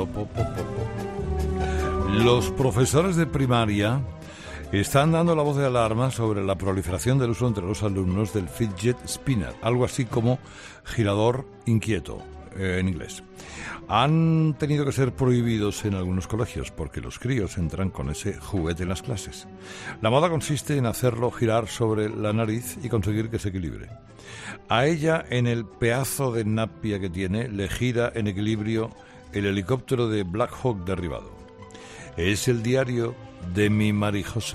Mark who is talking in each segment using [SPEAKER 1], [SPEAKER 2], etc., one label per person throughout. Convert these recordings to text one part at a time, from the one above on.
[SPEAKER 1] Los profesores de primaria están dando la voz de alarma sobre la proliferación del uso entre los alumnos del fidget spinner, algo así como girador inquieto en inglés. Han tenido que ser prohibidos en algunos colegios porque los críos entran con ese juguete en las clases. La moda consiste en hacerlo girar sobre la nariz y conseguir que se equilibre. A ella, en el pedazo de napia que tiene, le gira en equilibrio el helicóptero de Black Hawk derribado. Es el diario de mi Marijose.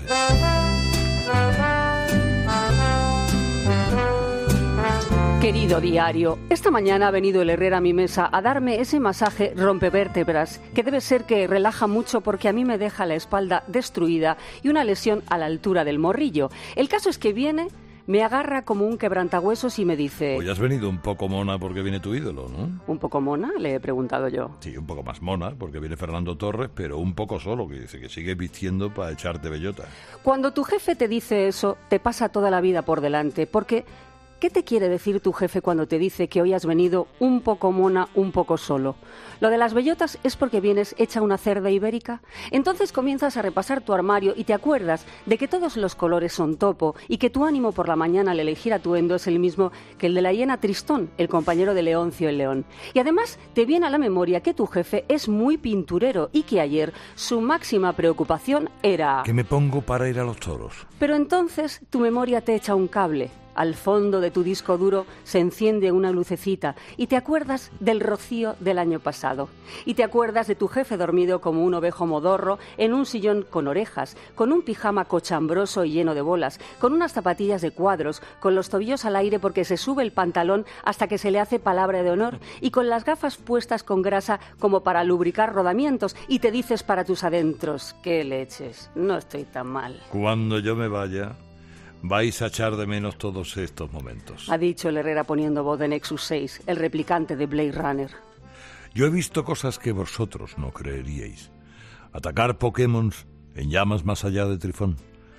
[SPEAKER 2] Querido diario, esta mañana ha venido el Herrera a mi mesa a darme ese masaje rompevértebras, que debe ser que relaja mucho porque a mí me deja la espalda destruida y una lesión a la altura del morrillo. El caso es que viene, me agarra como un quebrantahuesos y me dice...
[SPEAKER 1] Hoy has venido un poco mona porque viene tu ídolo, ¿no?
[SPEAKER 2] ¿Un poco mona? Le he preguntado yo.
[SPEAKER 1] Sí, un poco más mona porque viene Fernando Torres, pero un poco solo, que dice que sigue vistiendo para echarte bellota.
[SPEAKER 2] Cuando tu jefe te dice eso, te pasa toda la vida por delante, porque... ¿Qué te quiere decir tu jefe cuando te dice que hoy has venido un poco mona, un poco solo? ¿Lo de las bellotas es porque vienes hecha una cerda ibérica? Entonces comienzas a repasar tu armario y te acuerdas de que todos los colores son topo y que tu ánimo por la mañana al elegir atuendo es el mismo que el de la hiena Tristón, el compañero de Leoncio el león. Y además te viene a la memoria que tu jefe es muy pinturero y que ayer su máxima preocupación era...
[SPEAKER 1] ¿Qué me pongo para ir a los toros?
[SPEAKER 2] Pero entonces tu memoria te echa un cable. Al fondo de tu disco duro se enciende una lucecita y te acuerdas del Rocío del año pasado. Y te acuerdas de tu jefe dormido como un ovejo modorro en un sillón con orejas, con un pijama cochambroso y lleno de bolas, con unas zapatillas de cuadros, con los tobillos al aire porque se sube el pantalón hasta que se le hace palabra de honor y con las gafas puestas con grasa como para lubricar rodamientos y te dices para tus adentros, ¡qué leches! No estoy tan mal.
[SPEAKER 1] Cuando yo me vaya... vais a echar de menos todos estos momentos.
[SPEAKER 2] Ha dicho el Herrera poniendo voz de Nexus 6, el replicante de Blade Runner.
[SPEAKER 1] Yo he visto cosas que vosotros no creeríais. Atacar Pokémons en llamas más allá de Trifón.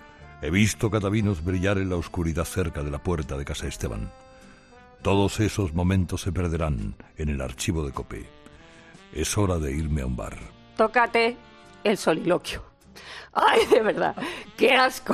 [SPEAKER 1] He visto catavinos brillar en la oscuridad cerca de la puerta de Casa Esteban. Todos esos momentos se perderán en el archivo de Copé. Es hora de irme a un bar.
[SPEAKER 2] Tócate el soliloquio. ¡Ay, de verdad! ¡Qué asco!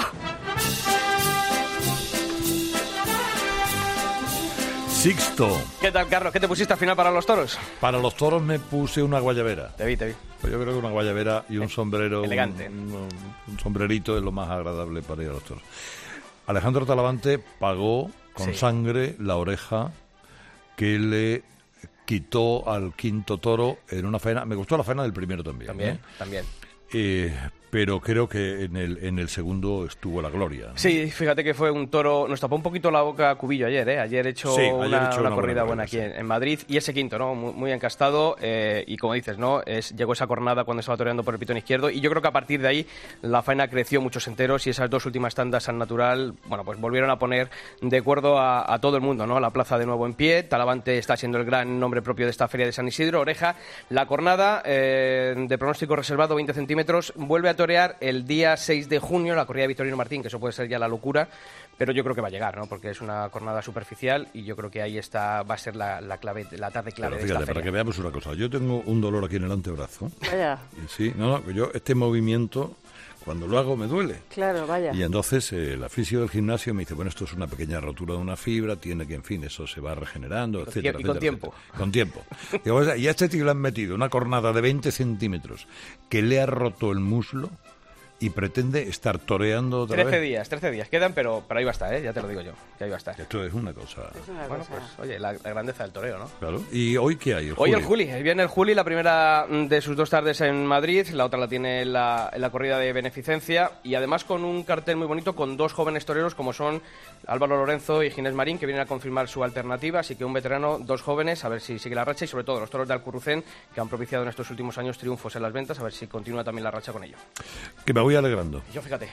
[SPEAKER 1] Sixto.
[SPEAKER 3] ¿Qué tal, Carlos? ¿Qué te pusiste al final para los toros?
[SPEAKER 1] Para los toros me puse una guayabera.
[SPEAKER 3] Te vi.
[SPEAKER 1] Pues yo creo que una guayabera y un sombrero...
[SPEAKER 3] Elegante.
[SPEAKER 1] Un sombrerito es lo más agradable para ir a los toros. Alejandro Talavante pagó con sangre la oreja que le quitó al quinto toro en una faena. Me gustó la faena del primero también.
[SPEAKER 3] También.
[SPEAKER 1] Pero creo que en el segundo estuvo la gloria, ¿no?
[SPEAKER 3] Sí, fíjate que fue un toro... Nos tapó un poquito la boca Cubillo ayer, ¿eh? Ayer echó una corrida buena aquí en Madrid. Y ese quinto, ¿no? Muy encastado. Y como dices, ¿no? Llegó esa cornada cuando estaba toreando por el pitón izquierdo. Y yo creo que a partir de ahí la faena creció muchos enteros. Y esas dos últimas tandas al natural, bueno, pues volvieron a poner de acuerdo a todo el mundo, ¿no? La plaza de nuevo en pie. Talavante está siendo el gran nombre propio de esta feria de San Isidro. Oreja, la cornada de pronóstico reservado 20 centímetros. Vuelve a torear el día 6 de junio, la corrida de Victorino Martín, que eso puede ser ya la locura, pero yo creo que va a llegar, ¿no? Porque es una jornada superficial y yo creo que ahí va a ser la clave, la tarde clave. Pero fíjate, de esta feria.
[SPEAKER 1] Para que veamos una cosa, yo tengo un dolor aquí en el antebrazo.
[SPEAKER 2] Vaya.
[SPEAKER 1] Sí, yo este movimiento, cuando lo hago, me duele.
[SPEAKER 2] Claro, vaya.
[SPEAKER 1] Y entonces la fisio del gimnasio me dice, bueno, esto es una pequeña rotura de una fibra, tiene que, en fin, eso se va regenerando, etcétera.
[SPEAKER 3] Y con tiempo.
[SPEAKER 1] Etcétera. Con tiempo. Y a este tío le han metido una cornada de 20 centímetros que le ha roto el muslo y pretende estar toreando otra
[SPEAKER 3] 13
[SPEAKER 1] vez.
[SPEAKER 3] 13 días quedan, pero ahí va a estar, ¿eh? Ya te lo digo yo, que ahí va a estar.
[SPEAKER 1] Esto es una cosa...
[SPEAKER 3] Bueno, pues, oye, la grandeza del toreo, ¿no?
[SPEAKER 1] Claro. ¿Y hoy qué hay?
[SPEAKER 3] Hoy el Juli. Viene el Juli, la primera de sus 2 tardes en Madrid, la otra la tiene en la corrida de beneficencia, y además con un cartel muy bonito con 2 jóvenes toreros como son Álvaro Lorenzo y Ginés Marín, que vienen a confirmar su alternativa, así que un veterano, 2 jóvenes, a ver si sigue la racha, y sobre todo los toros de Alcurrucén, que han propiciado en estos últimos años triunfos en las ventas, a ver si continúa también la racha con ello.
[SPEAKER 1] Que me voy alegrando.
[SPEAKER 3] Yo, fíjate.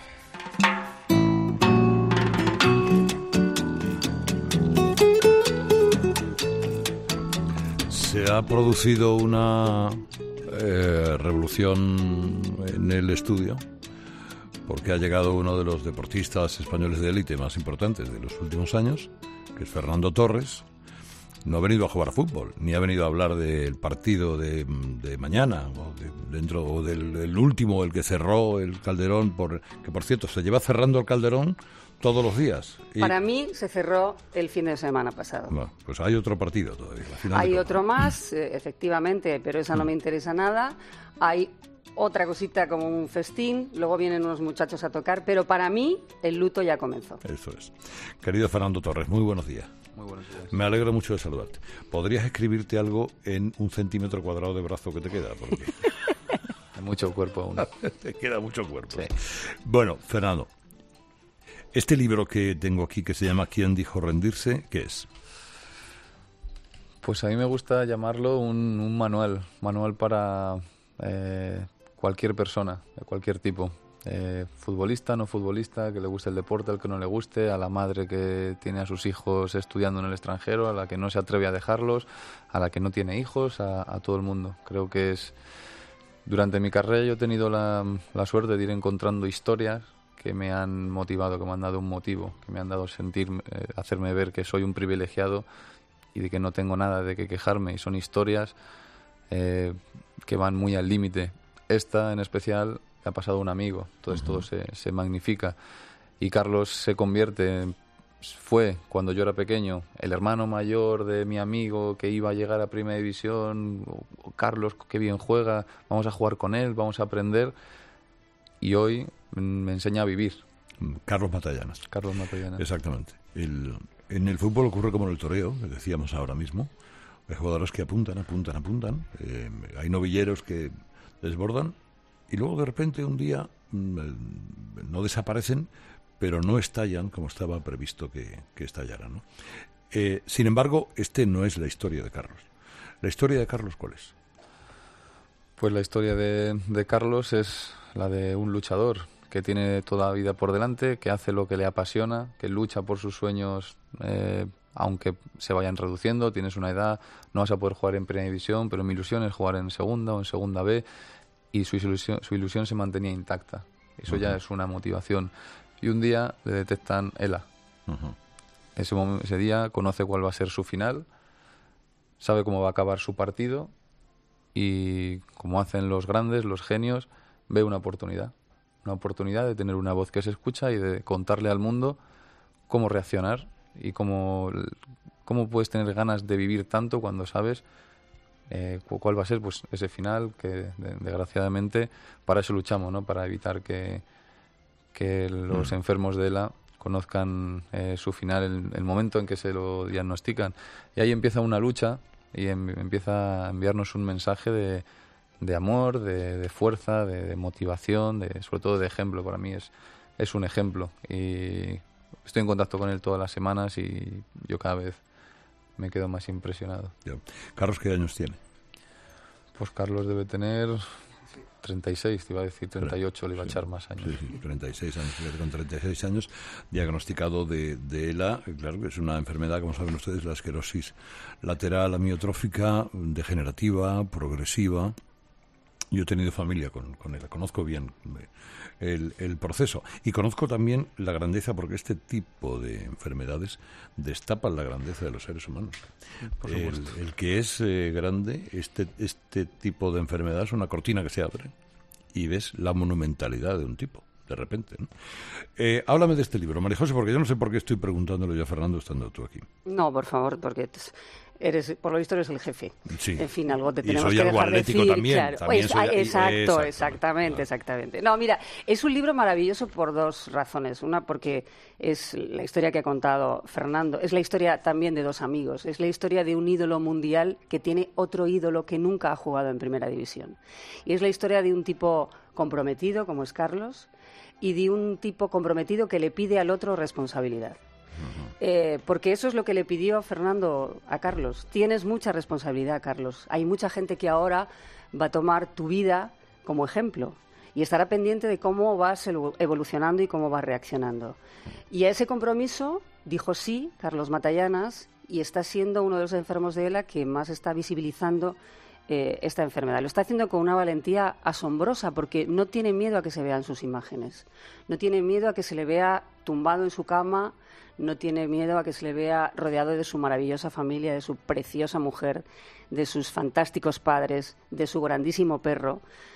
[SPEAKER 1] Se ha producido una revolución en el estudio porque ha llegado uno de los deportistas españoles de élite más importantes de los últimos años, que es Fernando Torres, no ha venido a jugar a fútbol, ni ha venido a hablar del partido de mañana, o del último, el que cerró el Calderón, que por cierto se lleva cerrando el Calderón todos los días.
[SPEAKER 2] Para mí se cerró el fin de semana pasado.
[SPEAKER 1] Bueno, pues hay otro partido todavía.
[SPEAKER 2] Hay otro más, efectivamente, pero esa no me interesa nada. Hay otra cosita como un festín, luego vienen unos muchachos a tocar, pero para mí el luto ya comenzó.
[SPEAKER 1] Eso es. Querido Fernando Torres, muy buenos días.
[SPEAKER 4] Muy buenos días.
[SPEAKER 1] Me alegro mucho de saludarte. ¿Podrías escribirte algo en 1 centímetro cuadrado de brazo que te queda? Porque
[SPEAKER 4] hay mucho cuerpo aún.
[SPEAKER 1] Te queda mucho cuerpo.
[SPEAKER 4] Sí.
[SPEAKER 1] Bueno, Fernando, este libro que tengo aquí, que se llama ¿Quién dijo rendirse?, ¿qué es?
[SPEAKER 4] Pues a mí me gusta llamarlo un manual para cualquier persona, de cualquier tipo. Futbolista, no futbolista, que le guste el deporte, al que no le guste, a la madre que tiene a sus hijos estudiando en el extranjero, a la que no se atreve a dejarlos, a la que no tiene hijos, a todo el mundo. Creo que es... Durante mi carrera yo he tenido la suerte de ir encontrando historias que me han motivado, que me han dado un motivo, que me han dado hacerme ver que soy un privilegiado y de que no tengo nada de qué quejarme. Y son historias que van muy al límite. Esta en especial le ha pasado a un amigo, entonces todo se magnifica. Y Carlos fue, cuando yo era pequeño, el hermano mayor de mi amigo que iba a llegar a Primera División. Carlos, qué bien juega, vamos a jugar con él, vamos a aprender. Y hoy me enseña a vivir.
[SPEAKER 1] Carlos Matallanas.
[SPEAKER 4] Carlos Matallanas.
[SPEAKER 1] Exactamente. En el fútbol ocurre como en el toreo, que decíamos ahora mismo. Hay jugadores que apuntan. Hay novilleros que desbordan y luego de repente un día no desaparecen, pero no estallan como estaba previsto que estallaran, ¿no? Sin embargo, no es la historia de Carlos. ¿La historia de Carlos cuál es?
[SPEAKER 4] Pues la historia de Carlos es la de un luchador que tiene toda la vida por delante, que hace lo que le apasiona, que lucha por sus sueños, aunque se vayan reduciendo. Tienes una edad, no vas a poder jugar en Primera División, pero mi ilusión es jugar en Segunda o en Segunda B, y su ilusión se mantenía intacta. Eso ya es una motivación. Y un día le detectan ELA. Ese día conoce cuál va a ser su final, sabe cómo va a acabar su partido y, como hacen los grandes, los genios, ve una oportunidad de tener una voz que se escucha y de contarle al mundo cómo reaccionar y cómo puedes tener ganas de vivir tanto cuando sabes cuál va a ser pues ese final, que desgraciadamente para eso luchamos, ¿no? Para evitar que los enfermos de ELA conozcan su final, el momento en que se lo diagnostican. Y ahí empieza una lucha y empieza a enviarnos un mensaje de amor, de fuerza, de motivación, sobre todo de ejemplo. Para mí es un ejemplo y estoy en contacto con él todas las semanas y yo cada vez me quedo más impresionado.
[SPEAKER 1] Carlos, ¿qué años tiene?
[SPEAKER 4] Pues Carlos debe tener 36, te iba a decir 38, le iba a echar más años.
[SPEAKER 1] Sí, 36 años. Con 36 años, diagnosticado de ELA, claro que es una enfermedad, como saben ustedes, la esclerosis lateral amiotrófica, degenerativa, progresiva. Yo he tenido familia con ELA, conozco bien el proceso y conozco también la grandeza, porque este tipo de enfermedades destapan la grandeza de los seres humanos. El que es grande, este tipo de enfermedad es una cortina que se abre y ves la monumentalidad de un tipo, de repente, ¿no? Háblame de este libro, María José, porque yo no sé por qué estoy preguntándolo yo a Fernando estando tú aquí.
[SPEAKER 2] No, por favor, porque por lo visto eres el jefe.
[SPEAKER 1] Sí.
[SPEAKER 2] En fin, algo te tenemos
[SPEAKER 1] y soy
[SPEAKER 2] que
[SPEAKER 1] algo
[SPEAKER 2] dejar
[SPEAKER 1] atlético
[SPEAKER 2] decir.
[SPEAKER 1] también.
[SPEAKER 2] Claro.
[SPEAKER 1] También soy,
[SPEAKER 2] Exactamente. No, mira, es un libro maravilloso por dos razones. Una, porque es la historia que ha contado Fernando. Es la historia también de dos amigos. Es la historia de un ídolo mundial que tiene otro ídolo que nunca ha jugado en Primera División. Y es la historia de un tipo comprometido, como es Carlos, y de un tipo comprometido que le pide al otro responsabilidad. Porque eso es lo que le pidió Fernando a Carlos. Tienes mucha responsabilidad, Carlos. Hay mucha gente que ahora va a tomar tu vida como ejemplo y estará pendiente de cómo vas evolucionando y cómo vas reaccionando. Y a ese compromiso dijo sí Carlos Matallanas y está siendo uno de los enfermos de ELA que más está visibilizando esta enfermedad. Lo está haciendo con una valentía asombrosa porque no tiene miedo a que se vean sus imágenes, no tiene miedo a que se le vea tumbado en su cama, no tiene miedo a que se le vea rodeado de su maravillosa familia, de su preciosa mujer, de sus fantásticos padres, de su grandísimo perro,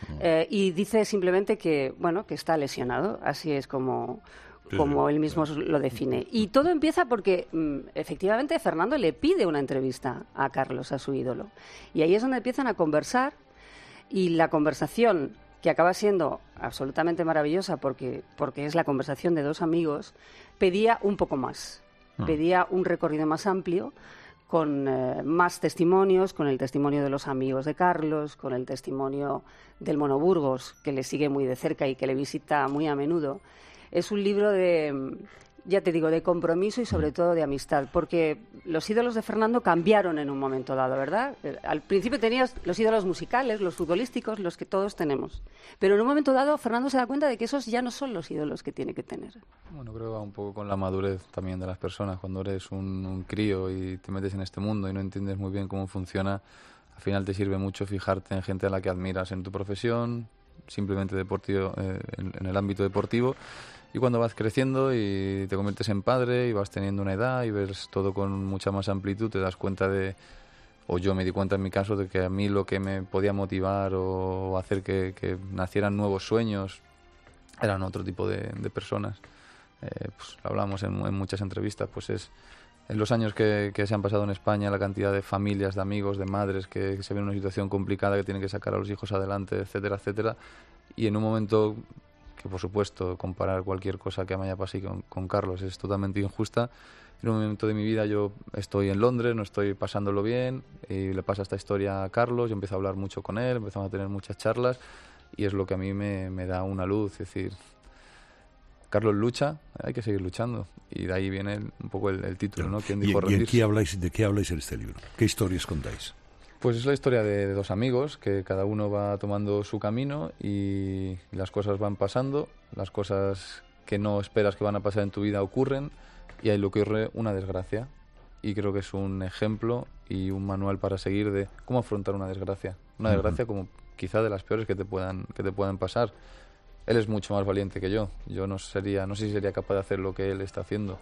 [SPEAKER 2] y dice simplemente que está lesionado, así es como él mismo lo define. Y todo empieza porque, efectivamente, Fernando le pide una entrevista a Carlos, a su ídolo. Y ahí es donde empiezan a conversar, y la conversación, que acaba siendo absolutamente maravillosa porque es la conversación de dos amigos, pedía un poco más. Pedía un recorrido más amplio, con más testimonios, con el testimonio de los amigos de Carlos, con el testimonio del Mono Burgos, que le sigue muy de cerca y que le visita muy a menudo. Es un libro de compromiso y sobre todo de amistad, porque los ídolos de Fernando cambiaron en un momento dado, ¿verdad? Al principio tenías los ídolos musicales, los futbolísticos, los que todos tenemos, pero en un momento dado Fernando se da cuenta de que esos ya no son los ídolos que tiene que tener.
[SPEAKER 4] Bueno, creo que va un poco con la madurez también de las personas. Cuando eres un crío y te metes en este mundo y no entiendes muy bien cómo funciona, al final te sirve mucho fijarte en gente a la que admiras en tu profesión, simplemente deportivo, en el ámbito deportivo. Y cuando vas creciendo y te conviertes en padre y vas teniendo una edad y ves todo con mucha más amplitud, te das cuenta o yo me di cuenta en mi caso, de que a mí lo que me podía motivar o hacer que nacieran nuevos sueños eran otro tipo de personas. Pues lo hablamos en muchas entrevistas, pues es en los años que se han pasado en España, la cantidad de familias, de amigos, de madres que se ven en una situación complicada, que tienen que sacar a los hijos adelante, etcétera, etcétera. Y en un momento que, por supuesto, comparar cualquier cosa que me haya pasado con Carlos es totalmente injusta. En un momento de mi vida yo estoy en Londres, no estoy pasándolo bien, y le pasa esta historia a Carlos, yo empiezo a hablar mucho con él, empezamos a tener muchas charlas, y es lo que a mí me da una luz, es decir, Carlos lucha, hay que seguir luchando, y de ahí viene un poco el título, ¿no? ¿Quién dijo rendirse?
[SPEAKER 1] ¿Y de qué habláis en este libro? ¿Qué historias contáis?
[SPEAKER 4] Pues es la historia de dos amigos que cada uno va tomando su camino y las cosas van pasando, las cosas que no esperas que van a pasar en tu vida ocurren y ahí le ocurre una desgracia. Y creo que es un ejemplo y un manual para seguir de cómo afrontar una desgracia. Una desgracia como quizá de las peores que te puedan pasar. Él es mucho más valiente que yo. Yo no sé si sería capaz de hacer lo que él está haciendo.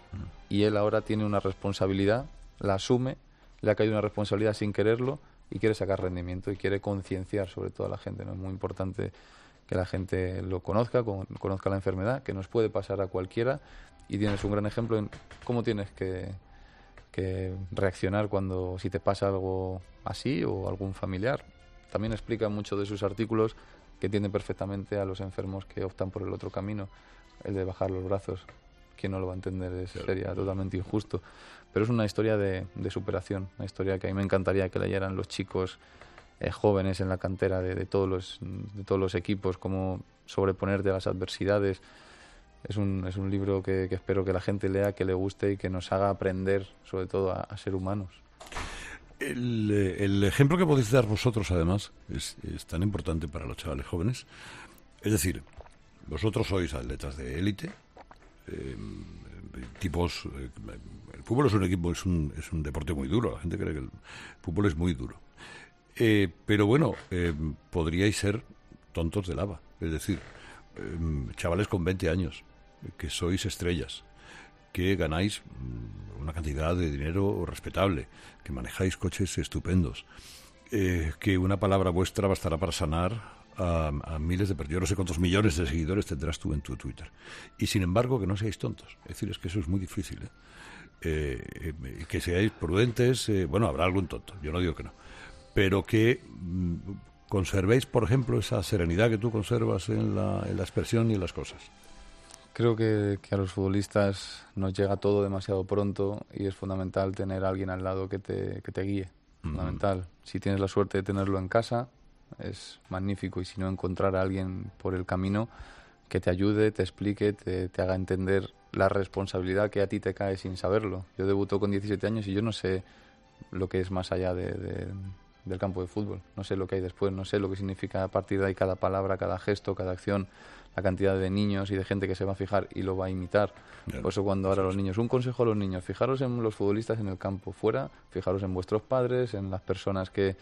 [SPEAKER 4] Y él ahora tiene una responsabilidad, la asume, le ha caído una responsabilidad sin quererlo y quiere sacar rendimiento y quiere concienciar sobre todo a la gente, ¿no? Es muy importante que la gente lo conozca la enfermedad, que nos puede pasar a cualquiera, y tienes un gran ejemplo en cómo tienes que reaccionar si te pasa algo así o algún familiar. También explica mucho de sus artículos que entiende perfectamente a los enfermos que optan por el otro camino, el de bajar los brazos. Quien no lo va a entender sería totalmente injusto. Pero es una historia de superación, una historia que a mí me encantaría que leyeran los chicos jóvenes en la cantera de todos los equipos, cómo sobreponerte a las adversidades. Es un libro que espero que la gente lea, que le guste y que nos haga aprender, sobre todo, a ser humanos.
[SPEAKER 1] El ejemplo que podéis dar vosotros, además, es tan importante para los chavales jóvenes. Es decir, vosotros sois atletas de élite, tipos. El fútbol es un deporte muy duro. La gente cree que el fútbol es muy duro. Pero bueno, podríais ser tontos de lava. Es decir, chavales con 20 años, que sois estrellas, que ganáis una cantidad de dinero respetable, que manejáis coches estupendos, que una palabra vuestra bastará para sanar a miles de personas. Yo no sé cuántos millones de seguidores tendrás tú en tu Twitter. Y sin embargo, que no seáis tontos. Es decir, es que eso es muy difícil, que seáis prudentes. Bueno, habrá algún tonto, yo no digo que no. Pero que conservéis, por ejemplo, esa serenidad que tú conservas en la expresión y en las cosas.
[SPEAKER 4] Creo que a los futbolistas nos llega todo demasiado pronto y es fundamental tener a alguien al lado que te guíe. Fundamental. Si tienes la suerte de tenerlo en casa, es magnífico, y si no, encontrar a alguien por el camino que te ayude, te explique, te haga entender la responsabilidad que a ti te cae sin saberlo. Yo debuto con 17 años y yo no sé lo que es más allá del campo de fútbol. No sé lo que hay después, no sé lo que significa a partir de ahí cada palabra, cada gesto, cada acción, la cantidad de niños y de gente que se va a fijar y lo va a imitar. Por eso cuando ahora los niños, un consejo a los niños, fijaros en los futbolistas en el campo, fuera, fijaros en vuestros padres, en las personas que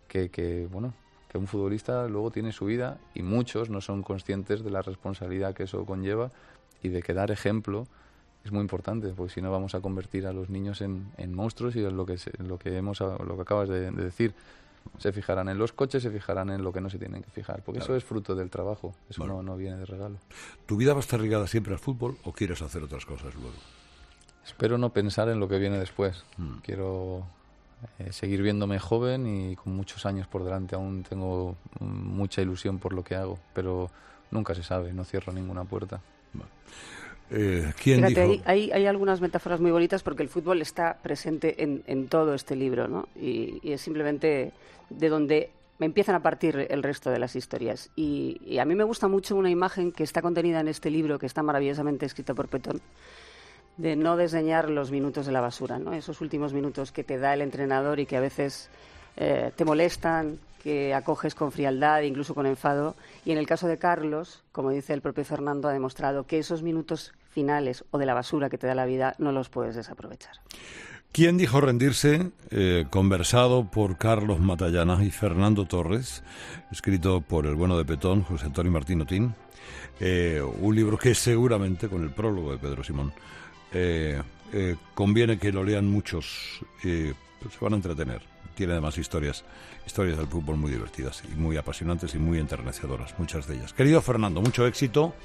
[SPEAKER 4] que un futbolista luego tiene su vida y muchos no son conscientes de la responsabilidad que eso conlleva y de que dar ejemplo es muy importante, porque si no vamos a convertir a los niños en monstruos, y es lo que acabas de decir. Se fijarán en los coches, se fijarán en lo que no se tienen que fijar, porque eso es fruto del trabajo, eso no viene de regalo.
[SPEAKER 1] ¿Tu vida va a estar ligada siempre al fútbol o quieres hacer otras cosas luego?
[SPEAKER 4] Espero no pensar en lo que viene después. Quiero seguir viéndome joven y con muchos años por delante. Aún tengo mucha ilusión por lo que hago, pero nunca se sabe, no cierro ninguna puerta.
[SPEAKER 1] ¿Quién dijo?
[SPEAKER 2] Hay algunas metáforas muy bonitas, porque el fútbol está presente en todo este libro, ¿no? Y es simplemente de donde me empiezan a partir el resto de las historias. Y a mí me gusta mucho una imagen que está contenida en este libro, que está maravillosamente escrita por Petón, de no desdeñar los minutos de la basura, ¿no? Esos últimos minutos que te da el entrenador y que a veces te molestan, que acoges con frialdad, incluso con enfado. Y en el caso de Carlos, como dice el propio Fernando, ha demostrado que esos minutos finales o de la basura que te da la vida no los puedes desaprovechar.
[SPEAKER 1] ¿Quién dijo rendirse? Conversado por Carlos Matallana y Fernando Torres, escrito por el bueno de Petón, José Antonio Martín Otín. Un libro que seguramente, con el prólogo de Pedro Simón, conviene que lo lean muchos, se van a entretener. Tiene además historias del fútbol muy divertidas y muy apasionantes y muy enternecedoras, muchas de ellas. Querido Fernando, mucho éxito.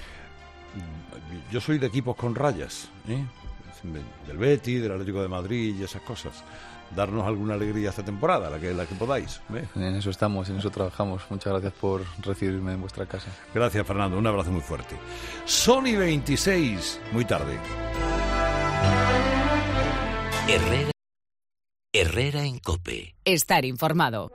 [SPEAKER 1] Yo soy de equipos con rayas, del Betis, del Atlético de Madrid y esas cosas. Darnos alguna alegría esta temporada, la que podáis.
[SPEAKER 4] En eso estamos, en eso trabajamos. Muchas gracias por recibirme en vuestra casa.
[SPEAKER 1] Gracias, Fernando, un abrazo muy fuerte. Sony 26, muy tarde.
[SPEAKER 5] Herrera en COPE.
[SPEAKER 6] Estar informado.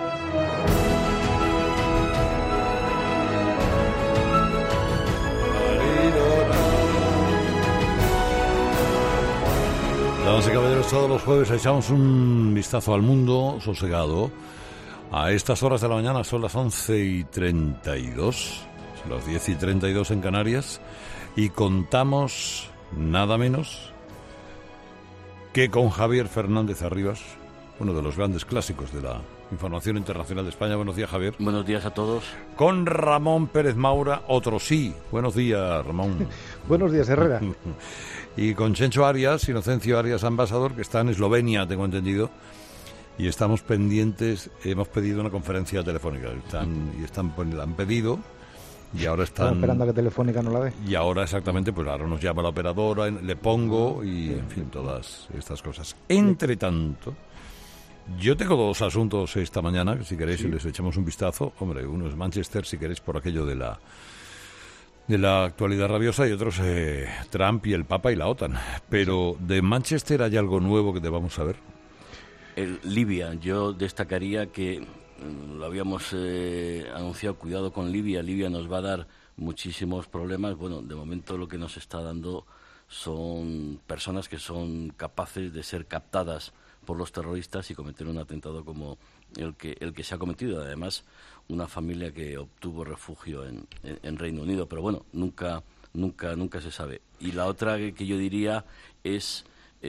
[SPEAKER 1] Damas y caballeros, todos los jueves echamos un vistazo al mundo sosegado. A estas horas de la mañana son las 11:32, son las 10:32 en Canarias, y contamos nada menos que con Javier Fernández Arribas, uno de los grandes clásicos de la información internacional de España. Buenos días, Javier.
[SPEAKER 7] Buenos días a todos.
[SPEAKER 1] Con Ramón Pérez Maura, otro sí. Buenos días, Ramón.
[SPEAKER 8] Buenos días, Herrera.
[SPEAKER 1] Y con Chencho Arias, Inocencio Arias, ambasador, que está en Eslovenia, tengo entendido, y estamos pendientes, hemos pedido una conferencia telefónica, la han pedido, y ahora están
[SPEAKER 8] esperando a que Telefónica no la dé.
[SPEAKER 1] Y ahora exactamente, pues ahora nos llama la operadora, le pongo, y en fin, todas estas cosas. Entre tanto, yo tengo dos asuntos esta mañana, que si queréis les echamos un vistazo. Hombre, uno es Manchester, si queréis, por aquello de la actualidad rabiosa, y otros Trump y el Papa y la OTAN. Pero de Manchester, ¿hay algo nuevo que debamos saber?
[SPEAKER 7] Libia, yo destacaría que lo habíamos anunciado, cuidado con Libia. Libia nos va a dar muchísimos problemas. Bueno, de momento lo que nos está dando son personas que son capaces de ser captadas por los terroristas y cometer un atentado como el que se ha cometido. Además, una familia que obtuvo refugio en Reino Unido, pero bueno, nunca se sabe. Y la otra que yo diría es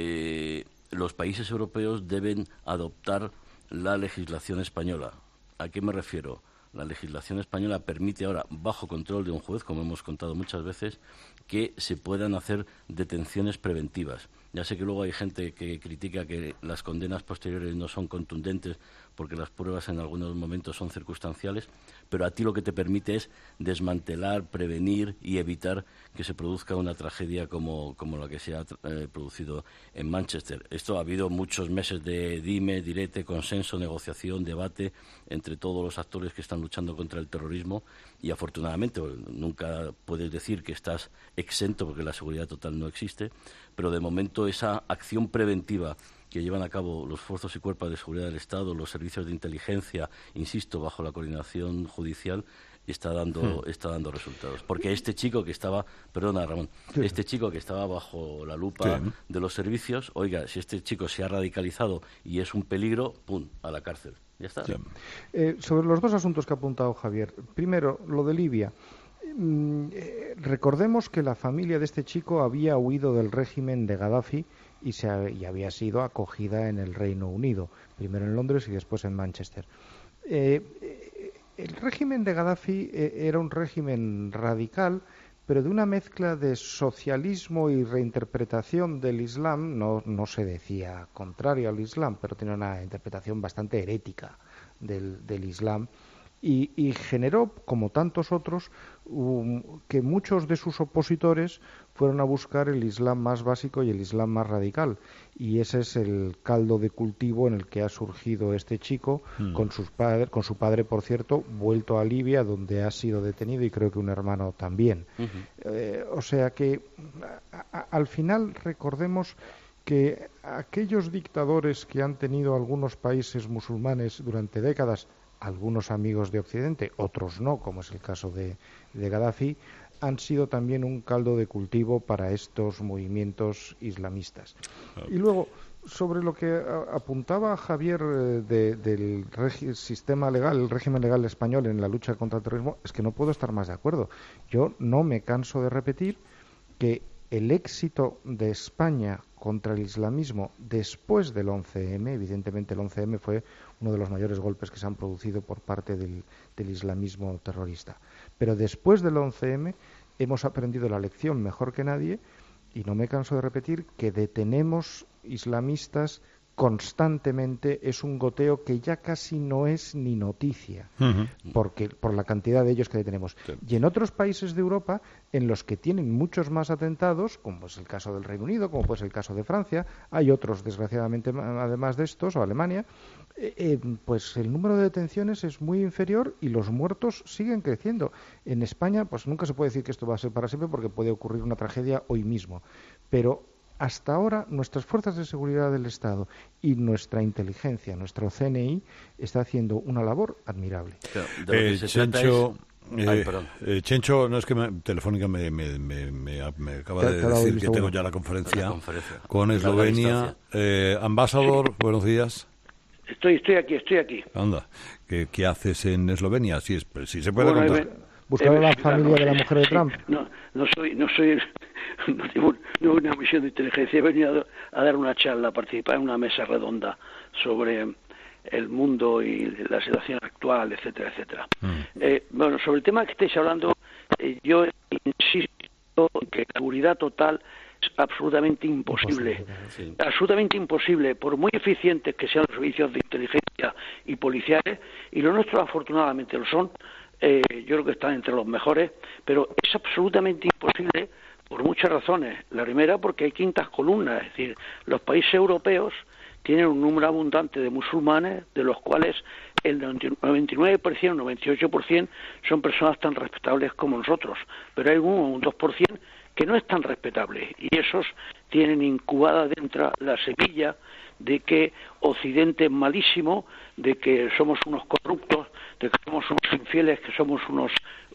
[SPEAKER 7] los países europeos deben adoptar la legislación española. ¿A qué me refiero? La legislación española permite ahora, bajo control de un juez, como hemos contado muchas veces, que se puedan hacer detenciones preventivas. Ya sé que luego hay gente que critica que las condenas posteriores no son contundentes porque las pruebas en algunos momentos son circunstanciales, pero a ti lo que te permite es desmantelar, prevenir y evitar que se produzca una tragedia como la que se ha producido en Manchester. Esto ha habido muchos meses de dime, direte, consenso, negociación, debate entre todos los actores que están luchando contra el terrorismo, y afortunadamente nunca puedes decir que estás exento porque la seguridad total no existe, pero de momento esa acción preventiva que llevan a cabo los fuerzos y cuerpos de seguridad del Estado, los servicios de inteligencia, insisto, bajo la coordinación judicial, está dando resultados. Porque este chico que estaba, perdona Ramón, este chico que estaba bajo la lupa de los servicios, oiga, si este chico se ha radicalizado y es un peligro, ¡pum!, a la cárcel. Ya está.
[SPEAKER 8] Sobre los dos asuntos que ha apuntado Javier. Primero, lo de Libia. Recordemos que la familia de este chico había huido del régimen de Gaddafi y había sido acogida en el Reino Unido, primero en Londres y después en Manchester. El régimen de Gaddafi era un régimen radical, pero de una mezcla de socialismo y reinterpretación del Islam. No se decía contrario al Islam, pero tenía una interpretación bastante herética del Islam, y generó, como tantos otros, que muchos de sus opositores fueron a buscar el Islam más básico y el Islam más radical, y ese es el caldo de cultivo en el que ha surgido este chico, con su padre, por cierto, vuelto a Libia, donde ha sido detenido, y creo que un hermano también. O sea que al final recordemos que aquellos dictadores que han tenido algunos países musulmanes durante décadas, algunos amigos de Occidente, otros no, como es el caso de Gaddafi, han sido también un caldo de cultivo para estos movimientos islamistas. Y luego, sobre lo que apuntaba Javier del sistema legal, el régimen legal español en la lucha contra el terrorismo, es que no puedo estar más de acuerdo. Yo no me canso de repetir que el éxito de España contra el islamismo después del 11M, evidentemente el 11M fue uno de los mayores golpes que se han producido por parte del islamismo terrorista, pero después del 11M hemos aprendido la lección mejor que nadie, y no me canso de repetir que detenemos islamistas constantemente. Es un goteo que ya casi no es ni noticia, porque por la cantidad de ellos que detenemos. Sí. Y en otros países de Europa, en los que tienen muchos más atentados, como es el caso del Reino Unido, como puede ser el caso de Francia, hay otros, desgraciadamente, además de estos, o Alemania, pues el número de detenciones es muy inferior y los muertos siguen creciendo. En España, pues nunca se puede decir que esto va a ser para siempre, porque puede ocurrir una tragedia hoy mismo, pero hasta ahora nuestras fuerzas de seguridad del Estado y nuestra inteligencia, nuestro CNI, está haciendo una labor admirable.
[SPEAKER 1] Chencho, no es que Telefónica me acaba de decir que tengo ya la conferencia con Eslovenia. Ambasador, buenos días.
[SPEAKER 6] Estoy aquí.
[SPEAKER 1] Anda, ¿qué haces en Eslovenia? Si se puede contar.
[SPEAKER 8] ¿Buscar a la familia de la mujer de Trump?
[SPEAKER 6] No tengo una misión de inteligencia. He venido a dar una charla, a participar en una mesa redonda sobre el mundo y la situación actual, etcétera, etcétera. Bueno, sobre el tema que estáis hablando, yo insisto que la seguridad total es absolutamente imposible. Sí. Absolutamente imposible, por muy eficientes que sean los servicios de inteligencia y policiales, y los nuestros afortunadamente lo son. Yo creo que están entre los mejores, pero es absolutamente imposible por muchas razones. La primera, porque hay quintas columnas, es decir, los países europeos tienen un número abundante de musulmanes, de los cuales el 99%, 98% son personas tan respetables como nosotros, pero hay un 2% que no es tan respetable, y esos tienen incubada dentro la semilla de que Occidente es malísimo, de que somos unos corruptos, de que somos unos infieles, que somos unos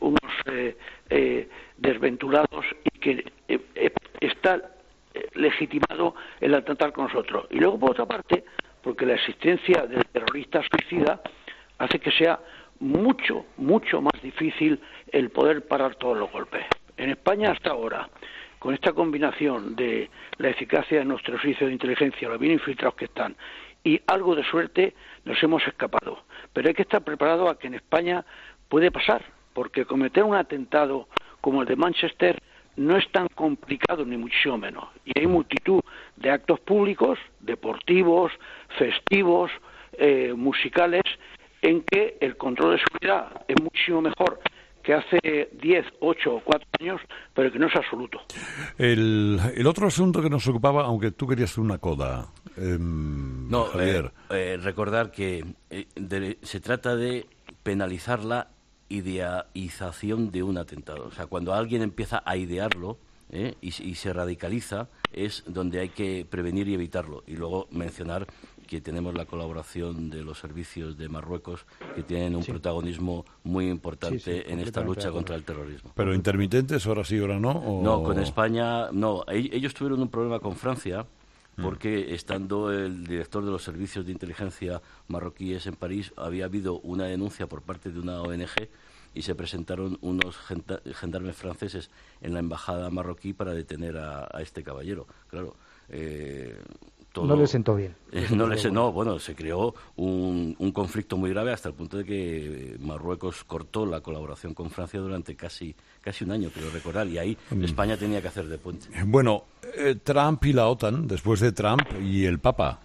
[SPEAKER 6] desventurados, y que está legitimado el atentar con nosotros. Y luego, por otra parte, porque la existencia del terrorista suicida hace que sea mucho, mucho más difícil el poder parar todos los golpes. En España, hasta ahora, con esta combinación de la eficacia de nuestros servicios de inteligencia, los bien infiltrados que están, y algo de suerte, nos hemos escapado. Pero hay que estar preparado a que en España puede pasar, porque cometer un atentado como el de Manchester no es tan complicado, ni muchísimo menos. Y hay multitud de actos públicos, deportivos, festivos, musicales, en que el control de seguridad es muchísimo mejor que hace 10, 8 o 4 años, pero que no es absoluto.
[SPEAKER 1] El otro asunto que nos ocupaba, aunque tú querías hacer una coda, Javier.
[SPEAKER 7] Recordar que se trata de penalizar la idealización de un atentado. O sea, cuando alguien empieza a idearlo y se radicaliza, es donde hay que prevenir y evitarlo. Y luego mencionar que tenemos la colaboración de los servicios de Marruecos, que tienen un protagonismo muy importante en esta lucha contra el terrorismo.
[SPEAKER 1] ¿Pero intermitentes, ahora sí, ahora no? ¿O?
[SPEAKER 7] No, con España no. Ellos tuvieron un problema con Francia, porque estando el director de los servicios de inteligencia marroquíes en París, había habido una denuncia por parte de una ONG y se presentaron unos gendarmes franceses en la embajada marroquí para detener a este caballero. Claro, todo,
[SPEAKER 8] no le sentó bien.
[SPEAKER 7] Se creó un conflicto muy grave hasta el punto de que Marruecos cortó la colaboración con Francia durante casi un año, creo recordar, y ahí España tenía que hacer de puente.
[SPEAKER 1] Bueno, Trump y la OTAN, después de Trump y el Papa,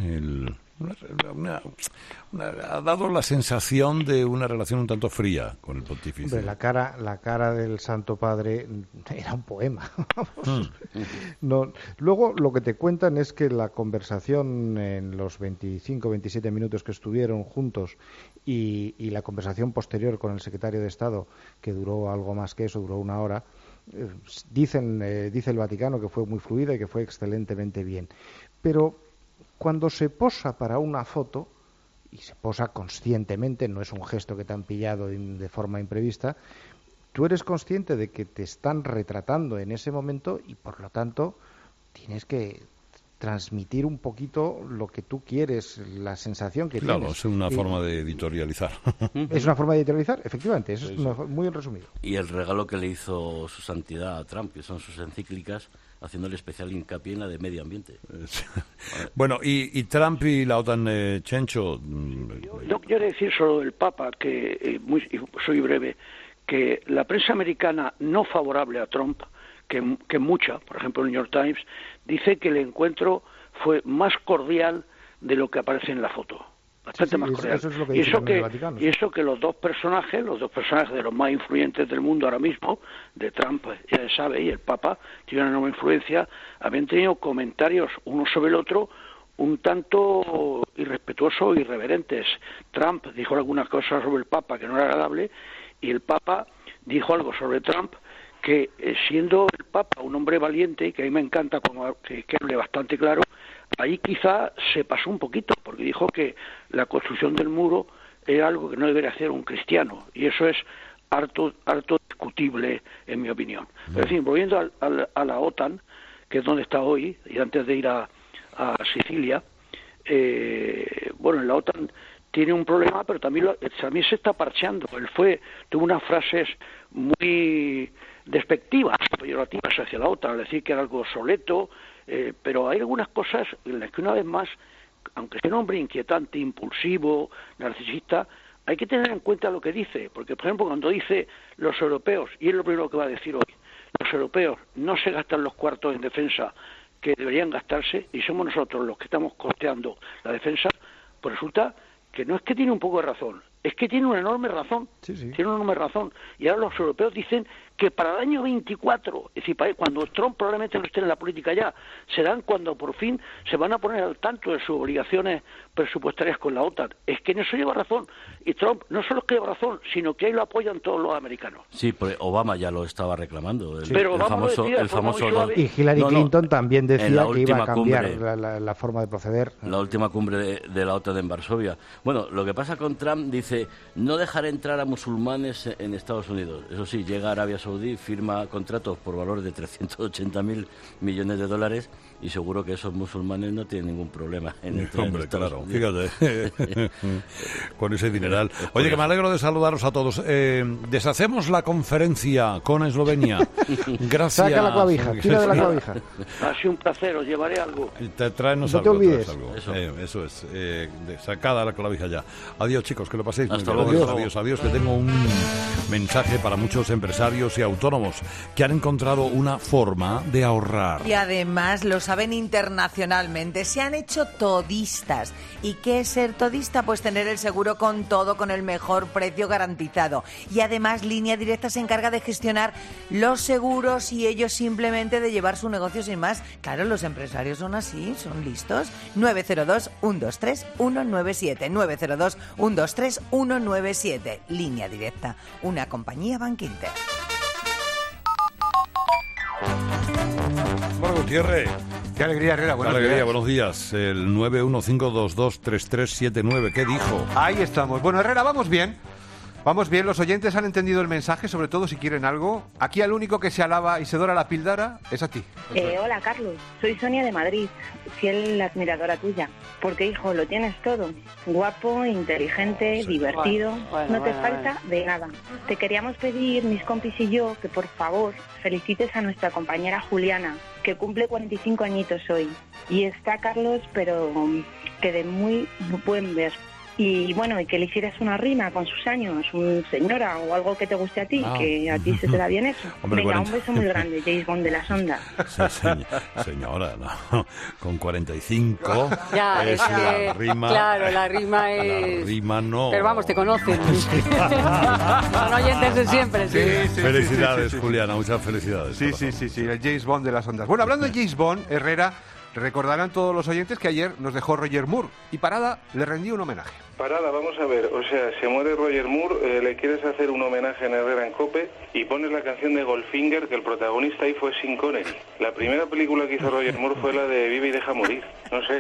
[SPEAKER 1] ha dado la sensación de una relación un tanto fría con el pontífice.
[SPEAKER 8] Hombre, la cara del Santo Padre era un poema. No, luego lo que te cuentan es que la conversación en los 25-27 minutos que estuvieron juntos y la conversación posterior con el secretario de Estado, que duró algo más que eso, duró 1 hora, dice el Vaticano que fue muy fluida y que fue excelentemente bien. Pero cuando se posa para una foto, y se posa conscientemente, no es un gesto que te han pillado de forma imprevista, tú eres consciente de que te están retratando en ese momento y por lo tanto tienes que transmitir un poquito lo que tú quieres, la sensación que tienes.
[SPEAKER 1] Claro, es una forma de editorializar.
[SPEAKER 8] Es una forma de editorializar, efectivamente, eso es muy resumido.
[SPEAKER 7] Y el regalo que le hizo su santidad a Trump, que son sus encíclicas, haciéndole especial hincapié en la de medio ambiente.
[SPEAKER 1] Bueno, y Trump y la OTAN, Chencho.
[SPEAKER 6] Yo quiero decir solo del Papa, que soy breve, que la prensa americana no favorable a Trump, que mucha, por ejemplo el New York Times, dice que el encuentro fue más cordial de lo que aparece en la foto. Bastante más cordial.
[SPEAKER 8] Eso es lo que dice el Vaticano.
[SPEAKER 6] Y eso que los dos personajes de los más influyentes del mundo ahora mismo, de Trump, ya se sabe, y el Papa, tiene una enorme influencia, habían tenido comentarios uno sobre el otro un tanto irrespetuosos, irreverentes. Trump dijo algunas cosas sobre el Papa que no era agradable, y el Papa dijo algo sobre Trump que, siendo el Papa un hombre valiente, que a mí me encanta que hable bastante claro, ahí quizá se pasó un poquito, porque dijo que la construcción del muro era algo que no debería hacer un cristiano, y eso es harto discutible, en mi opinión. Pero, en fin, volviendo a la OTAN, que es donde está hoy, y antes de ir a Sicilia, en la OTAN tiene un problema, pero también se está parcheando. Tuvo unas frases muy despectivas, peyorativas hacia la OTAN, al decir que era algo obsoleto, pero hay algunas cosas en las que, una vez más, aunque sea un hombre inquietante, impulsivo, narcisista, hay que tener en cuenta lo que dice, porque, por ejemplo, cuando dice los europeos, y es lo primero que va a decir hoy, los europeos no se gastan los cuartos en defensa que deberían gastarse, y somos nosotros los que estamos costeando la defensa, pues resulta que no es que tiene un poco de razón, es que tiene una enorme razón, tiene una enorme razón. Y ahora los europeos dicen que para el año 24, es decir, cuando Trump probablemente no esté en la política ya, serán cuando por fin se van a poner al tanto de sus obligaciones presupuestarias con la OTAN. Es que en eso lleva razón. Y Trump no solo es que lleva razón, sino que ahí lo apoyan todos los americanos.
[SPEAKER 7] Sí, pues Obama ya lo estaba reclamando.
[SPEAKER 6] Pero
[SPEAKER 7] el famoso
[SPEAKER 8] y Hillary Clinton también decía que iba a cambiar
[SPEAKER 7] cumbre,
[SPEAKER 8] la forma de proceder.
[SPEAKER 7] La última cumbre de la OTAN en Varsovia. Bueno, lo que pasa con Trump, dice, no dejar entrar a musulmanes en Estados Unidos. Eso sí, llega a Arabia Saudí, firma contratos por valor de 380.000 millones de dólares y seguro que esos musulmanes no tienen ningún problema en entrar en Estados Unidos.
[SPEAKER 1] Fíjate, con ese dineral. Oye, que me alegro de saludaros a todos. Deshacemos la conferencia con Eslovenia. Gracias.
[SPEAKER 8] Saca la clavija, tira de la clavija.
[SPEAKER 6] Ha sido un placer, os llevaré algo.
[SPEAKER 1] Tráenos
[SPEAKER 8] no
[SPEAKER 1] algo.
[SPEAKER 8] No te olvides.
[SPEAKER 1] Algo. Eso es. Sacada la clavija ya. Adiós, chicos, que lo paséis muy bien. Adiós, que tengo un mensaje para muchos empresarios y autónomos que han encontrado una forma de ahorrar.
[SPEAKER 9] Y además lo saben internacionalmente, se han hecho todistas. ¿Y qué es ser todista? Pues tener el seguro con todo, con el mejor precio garantizado. Y además Línea Directa se encarga de gestionar los seguros y ellos simplemente de llevar su negocio sin más. Claro, los empresarios son así, son listos. 902-123-197. 902-123-197. Línea Directa, una compañía Bankinter.
[SPEAKER 1] Bueno, Gutiérrez.
[SPEAKER 10] Qué alegría, Herrera.
[SPEAKER 1] Buenos días. El 915223379. ¿Qué dijo?
[SPEAKER 10] Ahí estamos. Bueno, Herrera, vamos bien. Vamos bien, los oyentes han entendido el mensaje, sobre todo si quieren algo. Aquí al único que se alaba y se dora la píldora es a ti.
[SPEAKER 11] Hola, Carlos. Soy Sonia de Madrid, fiel admiradora tuya. Porque, hijo, lo tienes todo. Guapo, inteligente, divertido. No te falta de nada. Te queríamos pedir, mis compis y yo, que por favor felicites a nuestra compañera Juliana, que cumple 45 añitos hoy. Y está Carlos, pero que de muy buen ver. Y bueno, y que le hicieras una rima con sus años, señora, o algo que te guste a ti, que a ti se te da bien eso.
[SPEAKER 1] Hombre,
[SPEAKER 11] venga, un beso muy grande, James Bond de las ondas.
[SPEAKER 1] Señora, no, con 45
[SPEAKER 2] ya,
[SPEAKER 1] es la rima.
[SPEAKER 2] Claro, la rima es...
[SPEAKER 1] La rima no.
[SPEAKER 2] Pero vamos, te conocen. Son oyentes de siempre.
[SPEAKER 10] Sí,
[SPEAKER 1] felicidades, Juliana, muchas felicidades.
[SPEAKER 10] Sí, el James Bond de las ondas. Bueno, hablando de James Bond, Herrera, recordarán todos los oyentes que ayer nos dejó Roger Moore y Parada le rendió un homenaje.
[SPEAKER 12] Parada, vamos a ver, o sea, se muere Roger Moore, le quieres hacer un homenaje en Herrera en COPE y pones la canción de Goldfinger, que el protagonista ahí fue Sean Connery. La primera película que hizo Roger Moore fue la de Vive y deja morir. No sé.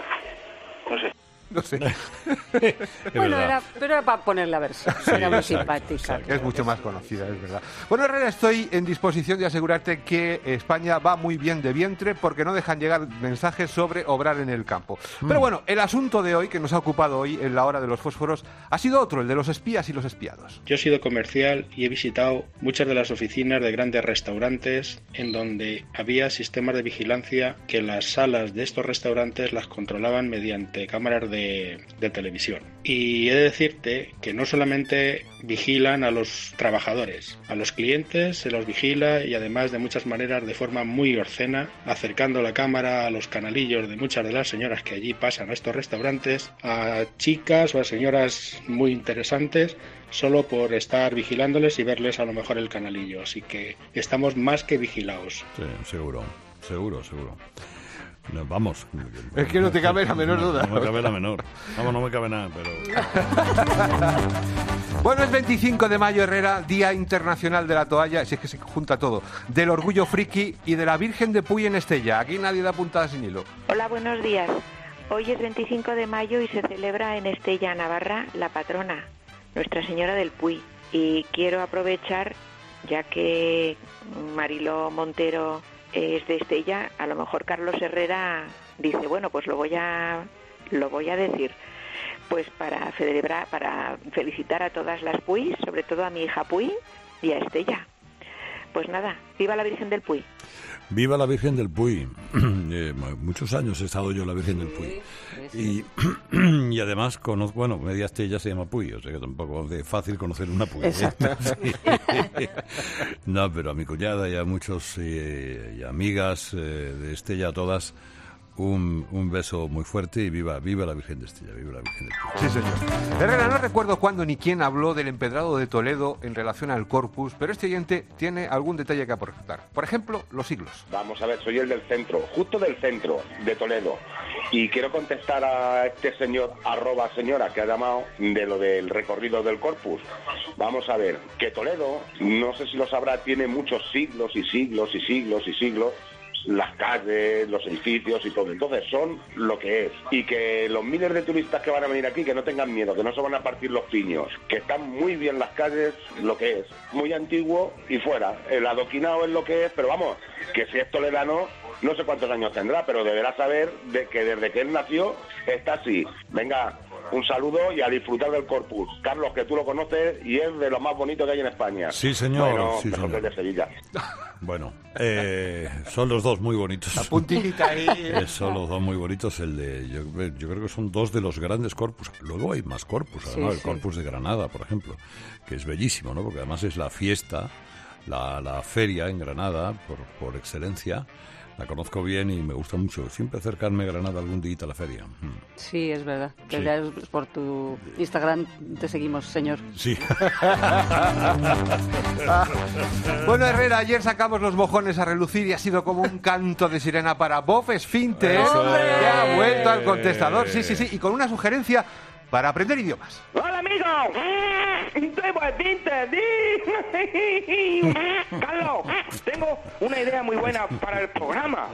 [SPEAKER 2] Bueno, pero era para poner la versión. Era muy simpática.
[SPEAKER 10] Es mucho más conocida, es verdad. Bueno, Herrera, estoy en disposición de asegurarte que España va muy bien de vientre porque no dejan llegar mensajes sobre obrar en el campo. Pero bueno, el asunto de hoy, que nos ha ocupado hoy en la hora de los fósforos, ha sido otro, el de los espías y los espiados.
[SPEAKER 13] Yo he sido comercial y he visitado muchas de las oficinas de grandes restaurantes en donde había sistemas de vigilancia que las salas de estos restaurantes las controlaban mediante cámaras de televisión. Y he de decirte que no solamente vigilan a los trabajadores, a los clientes se los vigila y además de muchas maneras de forma muy obscena, acercando la cámara a los canalillos de muchas de las señoras que allí pasan a estos restaurantes, a chicas o a señoras muy interesantes, solo por estar vigilándoles y verles a lo mejor el canalillo. Así que estamos más que vigilados.
[SPEAKER 1] Sí, seguro. No, vamos.
[SPEAKER 10] Es que no te cabe la menor duda.
[SPEAKER 1] No me cabe la menor. Vamos, no me cabe nada, pero...
[SPEAKER 10] Bueno, es 25 de mayo, Herrera, Día Internacional de la Toalla, si es que se junta todo, del orgullo friki y de la Virgen de Puy en Estella. Aquí nadie da puntada sin hilo.
[SPEAKER 11] Hola, buenos días. Hoy es 25 de mayo y se celebra en Estella, Navarra, la patrona, Nuestra Señora del Puy. Y quiero aprovechar, ya que Mariló Montero es de Estella, a lo mejor Carlos Herrera dice, bueno, pues lo voy a decir, pues para felicitar a todas las Puys, sobre todo a mi hija Puy y a Estella. Pues nada, viva la Virgen del Puy.
[SPEAKER 1] Viva la Virgen del Puy. Muchos años he estado yo en la Virgen del Puy. Y además conozco, bueno, media Estella se llama Puy, o sea que tampoco es fácil conocer una Puy.
[SPEAKER 2] Exacto.
[SPEAKER 1] Sí. No, pero a mi cuñada y a muchos y amigas de Estella, todas, un beso muy fuerte y viva la Virgen de Estella, viva la Virgen del Puy.
[SPEAKER 10] Sí, señor. Herrera, no recuerdo cuándo ni quién habló del empedrado de Toledo en relación al Corpus, pero este oyente tiene algún detalle que aportar. Por ejemplo, los siglos.
[SPEAKER 14] Vamos a ver, soy el del centro, justo del centro de Toledo. Y quiero contestar a este señor, @señora, que ha llamado de lo del recorrido del Corpus. Vamos a ver, que Toledo, no sé si lo sabrá, tiene muchos siglos y siglos y siglos y siglos. Las calles, los edificios y todo. Entonces son lo que es. Y que los miles de turistas que van a venir aquí, que no tengan miedo, que no se van a partir los piños, que están muy bien las calles, lo que es. Muy antiguo y fuera. El adoquinado es lo que es, pero vamos, que si es toledano, no sé cuántos años tendrá, pero deberá saber de que desde que él nació está así. Venga, un saludo y a disfrutar del Corpus. Carlos, que tú lo conoces y es de lo más bonito que hay en España.
[SPEAKER 1] Sí, señor.
[SPEAKER 14] Bueno,
[SPEAKER 1] sí,
[SPEAKER 14] mejor
[SPEAKER 1] señor.
[SPEAKER 14] que el de Sevilla.
[SPEAKER 1] Bueno, son los dos muy bonitos.
[SPEAKER 10] La puntillita ahí.
[SPEAKER 1] Son los dos muy bonitos. Yo creo que son dos de los grandes corpus. Luego hay más corpus, además, el Corpus de Granada, por ejemplo, que es bellísimo, ¿no? Porque además es la fiesta, la feria en Granada, por excelencia. La conozco bien y me gusta mucho. Siempre acercarme a Granada algún día a la feria.
[SPEAKER 2] Sí, es verdad.
[SPEAKER 1] Sí.
[SPEAKER 2] Ya por tu Instagram te seguimos, señor.
[SPEAKER 1] Sí.
[SPEAKER 10] Bueno, Herrera, ayer sacamos los mojones a relucir y ha sido como un canto de sirena para Bob Esfinte, que ha vuelto al contestador. Sí, y con una sugerencia para aprender idiomas.
[SPEAKER 15] ¡Hola, amigo! Carlos, tengo una idea muy buena para el programa.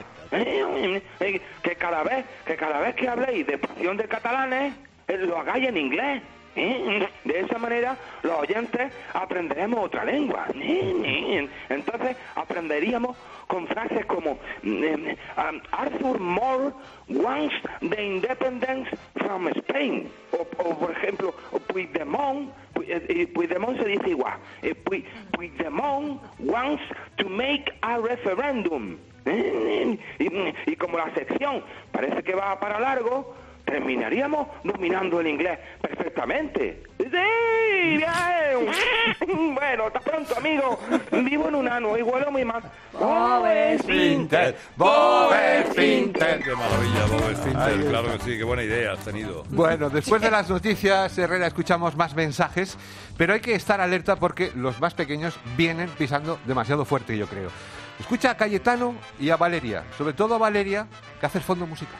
[SPEAKER 15] Que cada vez que habléis de Pasión de Catalanes, lo hagáis en inglés. De esa manera los oyentes aprenderemos otra lengua. Entonces aprenderíamos con frases como Arthur Moore wants the independence from Spain, o por ejemplo Puigdemont se dice igual, Puigdemont wants to make a referendum. Y como la sección parece que va para largo, terminaríamos dominando el inglés perfectamente. ¡Sí! ¡Bien! Bueno, hasta pronto, amigo. Vivo en un ano y huelo muy mal. Bob Esfínter, Bob Esfínter.
[SPEAKER 1] Qué maravilla, Bob Esfínter. Claro que sí, qué buena idea has tenido.
[SPEAKER 10] Bueno, después de las noticias, Herrera, escuchamos más mensajes, pero hay que estar alerta porque los más pequeños vienen pisando demasiado fuerte, yo creo. Escucha a Cayetano y a Valeria, sobre todo a Valeria, que hace el fondo musical.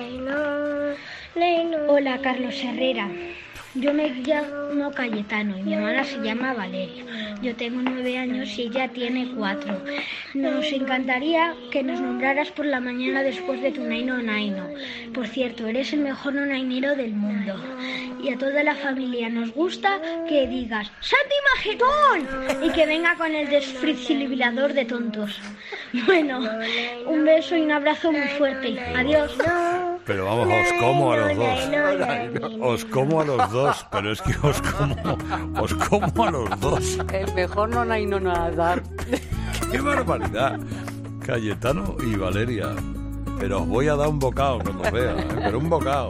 [SPEAKER 16] Hola, Carlos Herrera. Yo me llamo Cayetano y mi hermana se llama Valeria. Yo tengo 9 años y ella tiene 4. Nos encantaría que nos nombraras por la mañana después de tu Naino Naino. Por cierto, eres el mejor nonainero del mundo. Y a toda la familia nos gusta que digas ¡Santi Magetón! Y que venga con el desfricibilizador de tontos. Bueno, un beso y un abrazo muy fuerte. Adiós.
[SPEAKER 1] Pero vamos, os como a los dos. Os como a los dos, pero es que os como a los dos.
[SPEAKER 2] El mejor no hay nada.
[SPEAKER 1] ¡Qué barbaridad! Cayetano y Valeria. Pero os voy a dar un bocado cuando os vea, pero un bocado.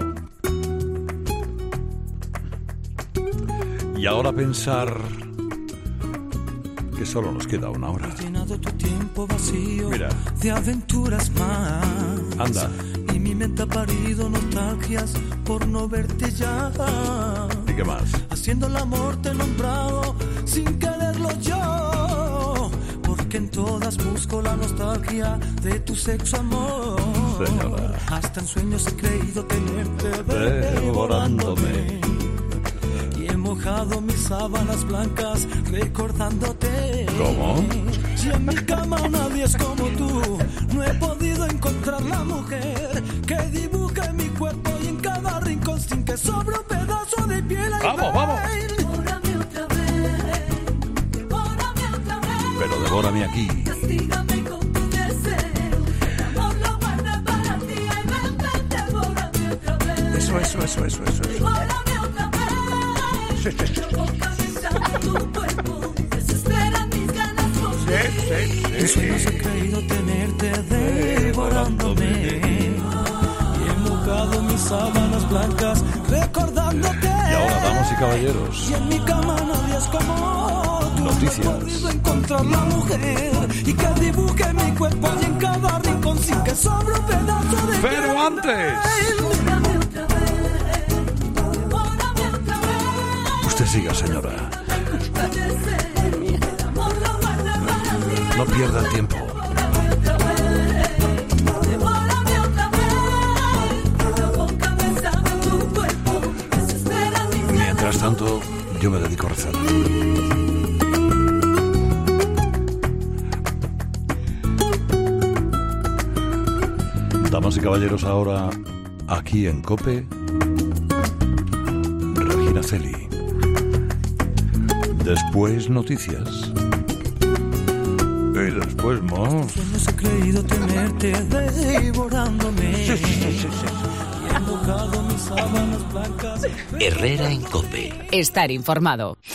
[SPEAKER 1] Y ahora pensar que solo nos queda una hora. Mira.
[SPEAKER 17] De aventuras más.
[SPEAKER 1] Anda.
[SPEAKER 17] Y mi mente ha parido nostalgias por no verte ya.
[SPEAKER 1] ¿Y qué más?
[SPEAKER 17] Haciendo el amor te he nombrado sin quererlo yo. Porque en todas busco la nostalgia de tu sexo amor.
[SPEAKER 1] Señora.
[SPEAKER 17] Hasta en sueños he creído tenerte
[SPEAKER 1] devorándome.
[SPEAKER 17] Y he mojado mis sábanas blancas recordándote.
[SPEAKER 1] ¿Cómo?
[SPEAKER 17] Si en mi cama nadie es como tú, no he podido encontrar la mujer que dibuje mi cuerpo y en cada rincón sin que sobre un pedazo de piel.
[SPEAKER 1] ¡Vamos, vamos!
[SPEAKER 17] Devórame otra vez, devórame otra vez.
[SPEAKER 1] Pero devórame aquí.
[SPEAKER 17] Castígame con tu deseo. El amor lo guarda para ti. Ay, ven, ven, devórame otra vez.
[SPEAKER 1] Eso.
[SPEAKER 17] Devórame otra vez. Tu boca besando tu cuerpo. Desesperan mis ganas por ti. En sueños he creído tenerte devorándome. Y he mojado mis sábanas blancas recordándote.
[SPEAKER 1] Y ahora, damas y caballeros.
[SPEAKER 17] Y en mi cama nadie es como tú.
[SPEAKER 1] Noticias.
[SPEAKER 17] No he podido encontrar la mujer y que dibuje mi cuerpo y en cada rincón sin que sobre un pedazo de
[SPEAKER 1] Pero
[SPEAKER 17] piel.
[SPEAKER 1] antes.
[SPEAKER 17] Devórame otra vez, devórame otra vez.
[SPEAKER 1] Usted siga, señora. No pierda el tiempo. Mientras tanto, yo me dedico a rezar. Damas y caballeros, ahora aquí en COPE, Regina Celi. Después noticias. Y después más.
[SPEAKER 17] Sueños he creído tenerte devorándome.
[SPEAKER 1] Sí.
[SPEAKER 17] Y he mojado mis sábanas blancas.
[SPEAKER 5] Herrera en COPE.
[SPEAKER 18] Estar informado.